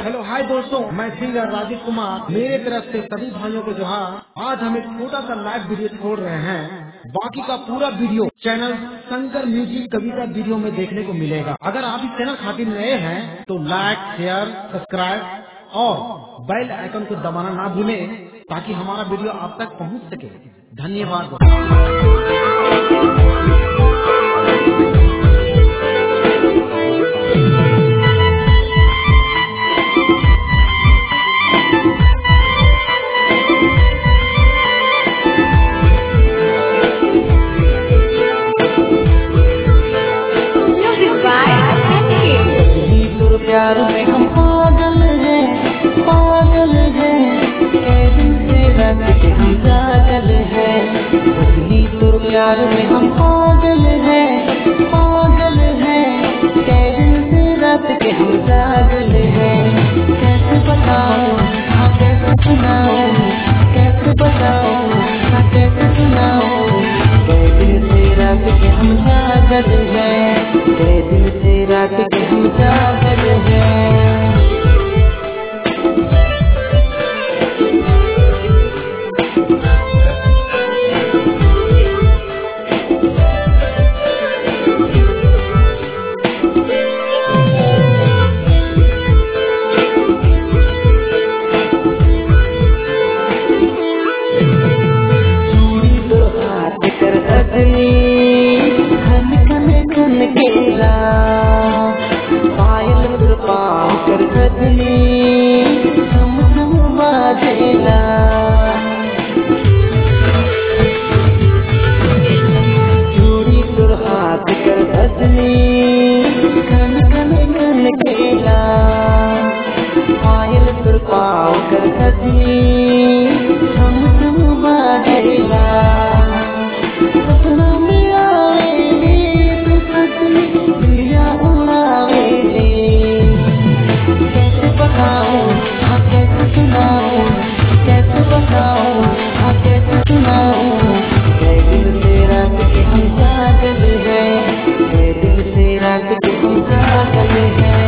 Hello hi दोस्तों, मैं singer Rajiv Kumar. मेरे तरफ से सभी भाइयों को जोहार। आज हम एक छोटा सा लाइव वीडियो छोड़ रहे हैं। बाकी का पूरा video channel Shankar music Kavita video में देखने को मिलेगा। अगर आप इस चैनल खातिर नए हैं तो लाइक, शेयर, सब्सक्राइब और बेल आइकन को दबाना ना भूलें ताकि हमारा वीडियो आप तक पहुंच सके। धन्यवाद। प्यार में हम पागल हैं, पागल हैं, कैसे से रात के हम जागल हैं। बदली तुर प्यार में हम पागल हैं, पागल हैं, कैसे से रात के हम जागल हैं। कैसे बताऊं, हाँ कैसे सुनाऊं, कैसे बताऊं, हाँ कैसे सुनाऊं। कैसे से रात के हम जागल हैं, कैसे से रात के हम जागल हैं। पायल पाँव कर गजनी झम झम बाजेला। चूड़ी तुर हाथ कर गजनी खन खन खन केला। पायल तुर पाँव कर गजनी झम झम बाजेला। सपना में कैसे बताऊं, हाँ कैसे सुनाऊं। दिल से रात के हम जागल हैं, दिल से रात के हम जागल हैं।